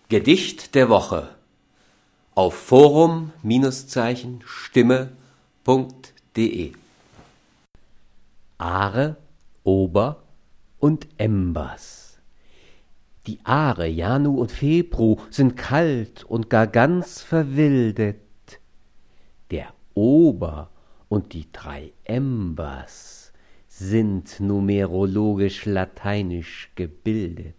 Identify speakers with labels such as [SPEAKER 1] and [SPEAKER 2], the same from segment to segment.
[SPEAKER 1] Gedicht der Woche auf forum-stimme.de. Aare, Ober und Embers. Die Aare, Janu und Febru sind kalt und gar ganz verwildet. Der Ober und die 3 Embers sind numerologisch lateinisch gebildet.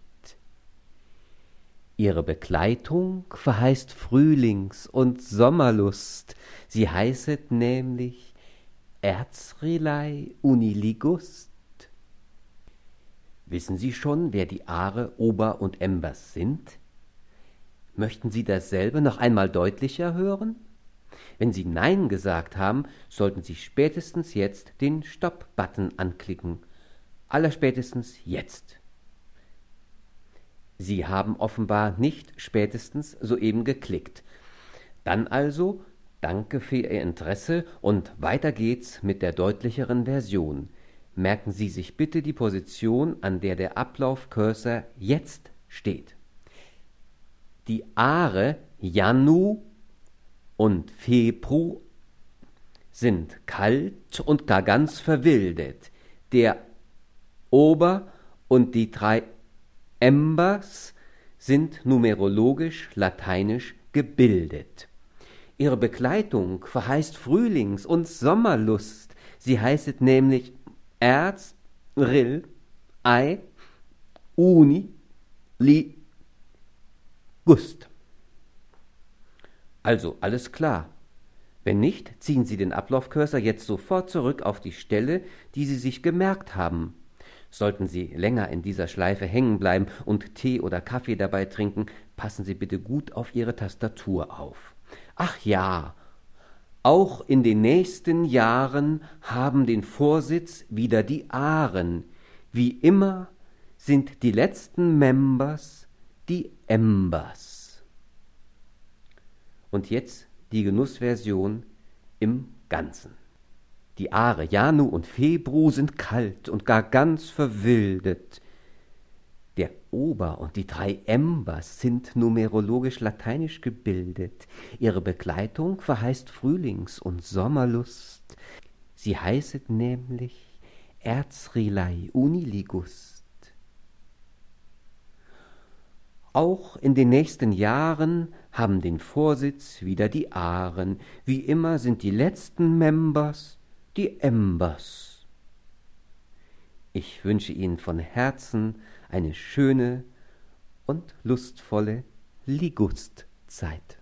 [SPEAKER 1] Ihre Begleitung verheißt Frühlings- und Sommerlust. Sie heißet nämlich Erzrelei Uniligust. Wissen Sie schon, wer die Aare, Ober und Embers sind? Möchten Sie dasselbe noch einmal deutlicher hören? Wenn Sie Nein gesagt haben, sollten Sie spätestens jetzt den Stopp-Button anklicken. Allerspätestens jetzt. Sie haben offenbar nicht spätestens soeben geklickt. Dann also, danke für Ihr Interesse und weiter geht's mit der deutlicheren Version. Merken Sie sich bitte die Position, an der der Ablaufcursor jetzt steht. Die Aare, Janu und Febru sind kalt und gar ganz verwildet. Der Ober und die 3 Embers sind numerologisch lateinisch gebildet. Ihre Begleitung verheißt Frühlings- und Sommerlust. Sie heißet nämlich Erz, Rill, Ei, Uni, Li, Gust. Also alles klar. Wenn nicht, ziehen Sie den Ablaufcursor jetzt sofort zurück auf die Stelle, die Sie sich gemerkt haben. Sollten Sie länger in dieser Schleife hängen bleiben und Tee oder Kaffee dabei trinken, passen Sie bitte gut auf Ihre Tastatur auf. Ach ja, auch in den nächsten Jahren haben den Vorsitz wieder die Aaren. Wie immer sind die letzten Members die Embers. Und jetzt die Genussversion im Ganzen. Die Aare, Janu und Febru sind kalt und gar ganz verwildet. Der Ober und die 3 Embers sind numerologisch lateinisch gebildet. Ihre Begleitung verheißt Frühlings- und Sommerlust. Sie heißet nämlich Erzrelei Uniligust. Auch in den nächsten Jahren haben den Vorsitz wieder die Aaren. Wie immer sind die letzten Members die Embers. Ich wünsche Ihnen von Herzen eine schöne und lustvolle Ligustzeit.